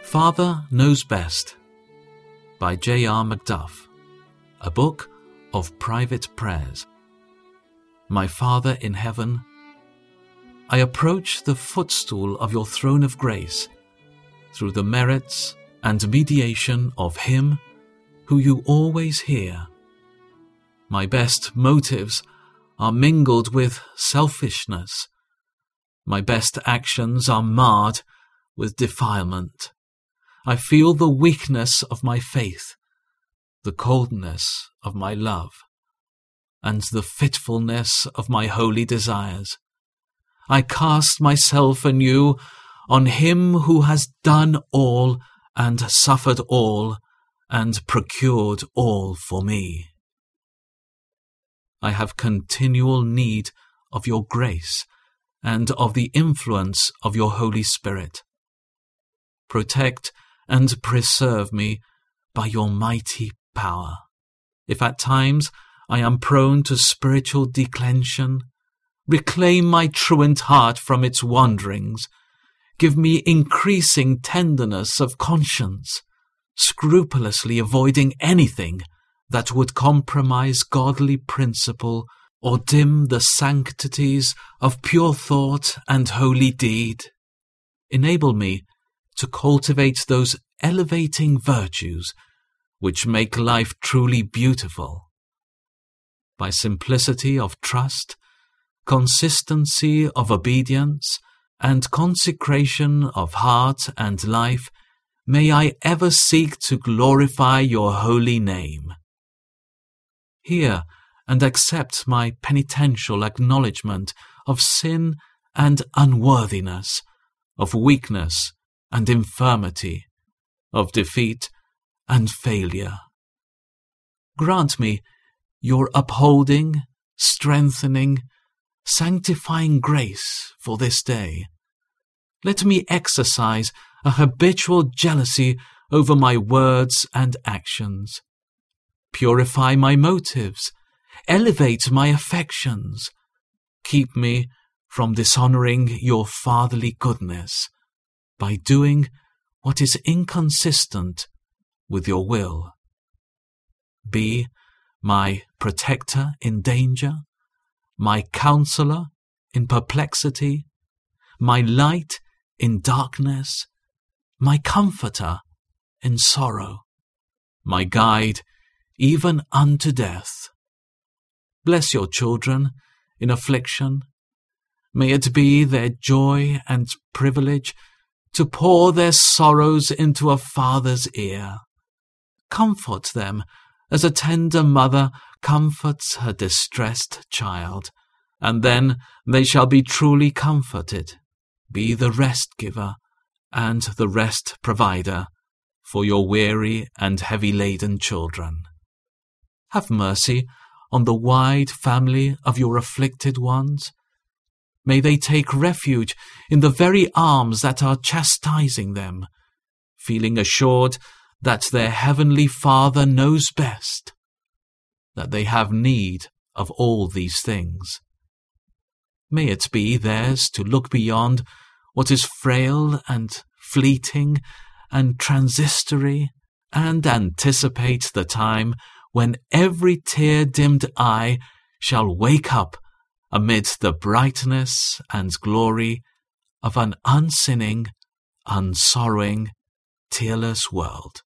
Father Knows Best by J.R. Macduff, a book of private prayers. My Father in heaven, I approach the footstool of your throne of grace through the merits and mediation of Him who you always hear. My best motives are mingled with selfishness. My best actions are marred with defilement. I feel the weakness of my faith, the coldness of my love, and the fitfulness of my holy desires. I cast myself anew on Him who has done all and suffered all and procured all for me. I have continual need of your grace and of the influence of your Holy Spirit. Protect and preserve me by your mighty power. If at times I am prone to spiritual declension, reclaim my truant heart from its wanderings. Give me increasing tenderness of conscience, scrupulously avoiding anything that would compromise godly principle or dim the sanctities of pure thought and holy deed. Enable me to cultivate those elevating virtues which make life truly beautiful. By simplicity of trust, consistency of obedience, and consecration of heart and life, may I ever seek to glorify your holy name. Hear and accept my penitential acknowledgement of sin and unworthiness, of weakness and infirmity, of defeat and failure. Grant me your upholding, strengthening, sanctifying grace for this day. Let me exercise a habitual jealousy over my words and actions. Purify my motives, elevate my affections. Keep me from dishonoring your fatherly goodness by doing what is inconsistent with your will. Be my protector in danger, my counselor in perplexity, my light in darkness, my comforter in sorrow, my guide even unto death. Bless your children in affliction. May it be their joy and privilege to pour their sorrows into a father's ear. Comfort them as a tender mother comforts her distressed child, and then they shall be truly comforted. Be the rest giver and the rest provider for your weary and heavy-laden children. Have mercy on the wide family of your afflicted ones. May they take refuge in the very arms that are chastising them, feeling assured that their heavenly Father knows best, that they have need of all these things. May it be theirs to look beyond what is frail and fleeting and transitory, and anticipate the time when every tear-dimmed eye shall wake up amid the brightness and glory of an unsinning, unsorrowing, tearless world.